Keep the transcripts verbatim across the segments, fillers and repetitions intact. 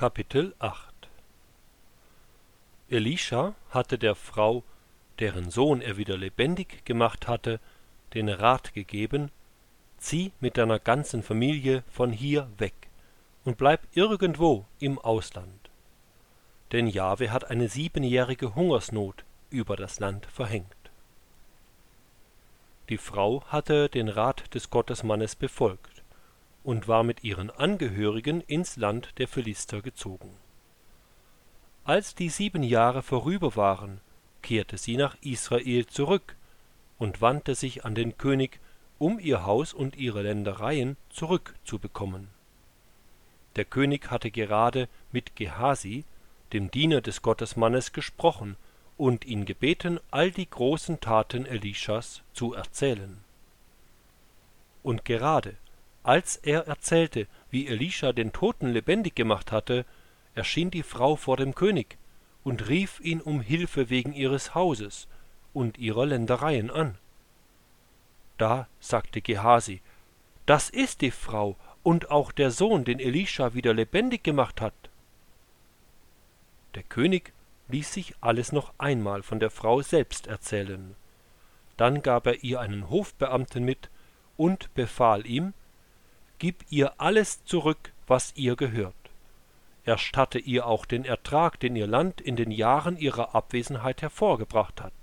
Kapitel acht. Elisha hatte der Frau, deren Sohn er wieder lebendig gemacht hatte, den Rat gegeben: Zieh mit deiner ganzen Familie von hier weg und bleib irgendwo im Ausland. Denn Jahwe hat eine siebenjährige Hungersnot über das Land verhängt. Die Frau hatte den Rat des Gottesmannes befolgt und war mit ihren Angehörigen ins Land der Philister gezogen. Als die sieben Jahre vorüber waren, kehrte sie nach Israel zurück und wandte sich an den König, um ihr Haus und ihre Ländereien zurückzubekommen. Der König hatte gerade mit Gehasi, dem Diener des Gottesmannes, gesprochen und ihn gebeten, all die großen Taten Elischas zu erzählen. Und gerade als er erzählte, wie Elisha den Toten lebendig gemacht hatte, erschien die Frau vor dem König und rief ihn um Hilfe wegen ihres Hauses und ihrer Ländereien an. Da sagte Gehasi: »Das ist die Frau und auch der Sohn, den Elisha wieder lebendig gemacht hat.« Der König ließ sich alles noch einmal von der Frau selbst erzählen. Dann gab er ihr einen Hofbeamten mit und befahl ihm: »Gib ihr alles zurück, was ihr gehört. Erstatte ihr auch den Ertrag, den ihr Land in den Jahren ihrer Abwesenheit hervorgebracht hat.«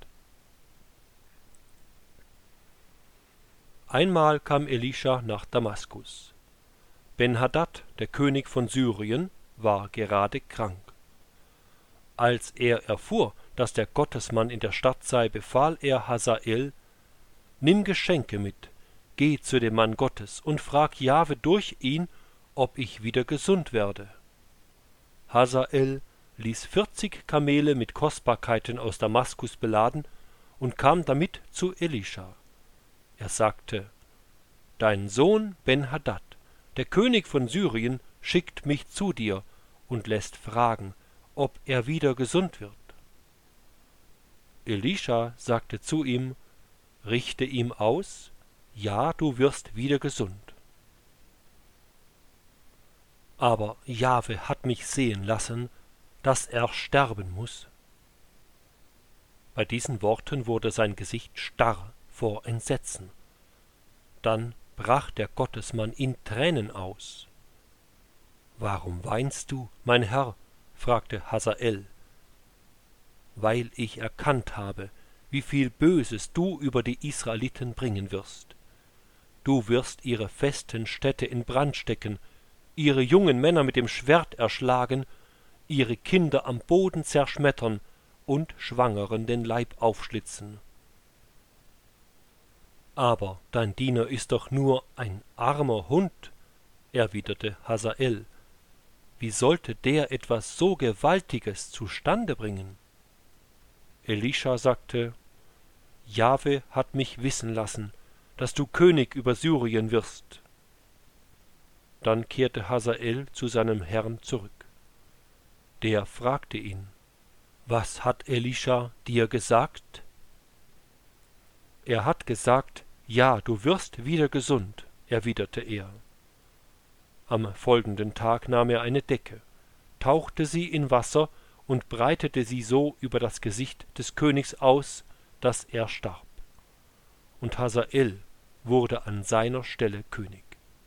Einmal kam Elisha nach Damaskus. Ben-Hadad, der König von Syrien, war gerade krank. Als er erfuhr, dass der Gottesmann in der Stadt sei, befahl er Hasael: »Nimm Geschenke mit, geh zu dem Mann Gottes und frag Jahwe durch ihn, ob ich wieder gesund werde.« Hasael ließ vierzig Kamele mit Kostbarkeiten aus Damaskus beladen und kam damit zu Elisha. Er sagte: »Dein Sohn Ben-Hadad, der König von Syrien, schickt mich zu dir und lässt fragen, ob er wieder gesund wird.« Elisha sagte zu ihm: »Richte ihm aus, ja, du wirst wieder gesund. Aber Jahwe hat mich sehen lassen, dass er sterben muß.« Bei diesen Worten wurde sein Gesicht starr vor Entsetzen. Dann brach der Gottesmann in Tränen aus. »Warum weinst du, mein Herr?« fragte Hasael. »Weil ich erkannt habe, wie viel Böses du über die Israeliten bringen wirst. Du wirst ihre festen Städte in Brand stecken, ihre jungen Männer mit dem Schwert erschlagen, ihre Kinder am Boden zerschmettern und Schwangeren den Leib aufschlitzen.« »Aber dein Diener ist doch nur ein armer Hund«, erwiderte Hasael. »Wie sollte der etwas so Gewaltiges zustande bringen?« Elisha sagte: »Jahwe hat mich wissen lassen, dass du König über Syrien wirst.« Dann kehrte Hasael zu seinem Herrn zurück. Der fragte ihn: »Was hat Elisha dir gesagt?« »Er hat gesagt, ja, du wirst wieder gesund«, erwiderte er. Am folgenden Tag nahm er eine Decke, tauchte sie in Wasser und breitete sie so über das Gesicht des Königs aus, dass er starb. Und Hasael wurde an seiner Stelle König.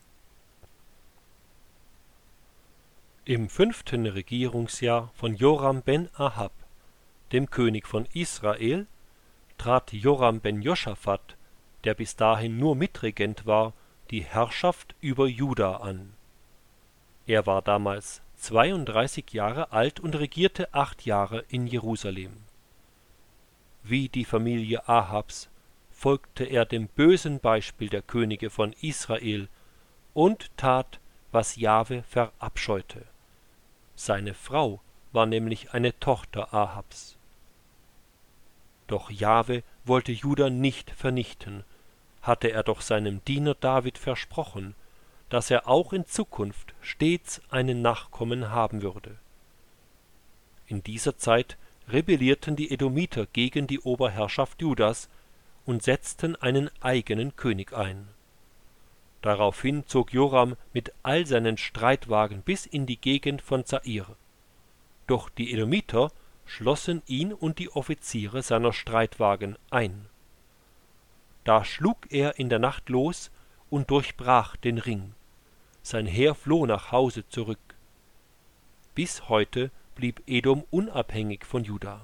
Im fünften Regierungsjahr von Joram ben Ahab, dem König von Israel, trat Joram ben Joschafat, der bis dahin nur Mitregent war, die Herrschaft über Juda an. Er war damals zweiunddreißig Jahre alt und regierte acht Jahre in Jerusalem. Wie die Familie Ahabs folgte er dem bösen Beispiel der Könige von Israel und tat, was Jahwe verabscheute. Seine Frau war nämlich eine Tochter Ahabs. Doch Jahwe wollte Juda nicht vernichten, hatte er doch seinem Diener David versprochen, dass er auch in Zukunft stets einen Nachkommen haben würde. In dieser Zeit rebellierten die Edomiter gegen die Oberherrschaft Judas und setzten einen eigenen König ein. Daraufhin zog Joram mit all seinen Streitwagen bis in die Gegend von Zair. Doch die Edomiter schlossen ihn und die Offiziere seiner Streitwagen ein. Da schlug er in der Nacht los und durchbrach den Ring. Sein Heer floh nach Hause zurück. Bis heute blieb Edom unabhängig von Juda.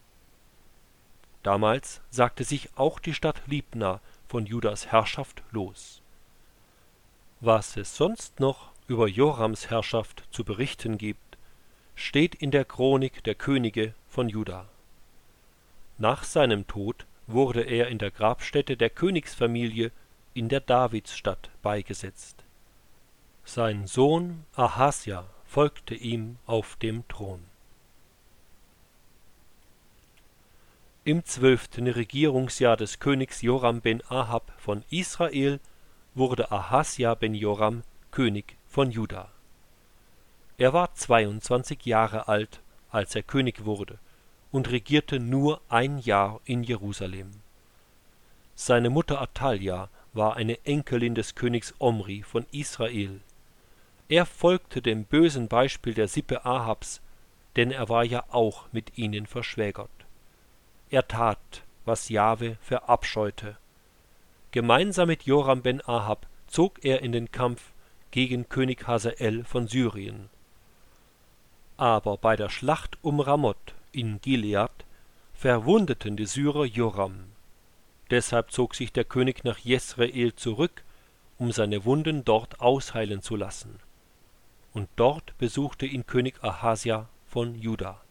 Damals sagte sich auch die Stadt Libna von Judas Herrschaft los. Was es sonst noch über Jorams Herrschaft zu berichten gibt, steht in der Chronik der Könige von Juda. Nach seinem Tod wurde er in der Grabstätte der Königsfamilie in der Davidsstadt beigesetzt. Sein Sohn Ahasja folgte ihm auf dem Thron. Im zwölften Regierungsjahr des Königs Joram ben Ahab von Israel wurde Ahasja ben Joram König von Juda. Er war zweiundzwanzig Jahre alt, als er König wurde, und regierte nur ein Jahr in Jerusalem. Seine Mutter Athalja war eine Enkelin des Königs Omri von Israel. Er folgte dem bösen Beispiel der Sippe Ahabs, denn er war ja auch mit ihnen verschwägert. Er tat, was Jahwe verabscheute. Gemeinsam mit Joram ben Ahab zog er in den Kampf gegen König Hasael von Syrien. Aber bei der Schlacht um Ramoth in Gilead verwundeten die Syrer Joram. Deshalb zog sich der König nach Jesreel zurück, um seine Wunden dort ausheilen zu lassen. Und dort besuchte ihn König Ahasja von Juda.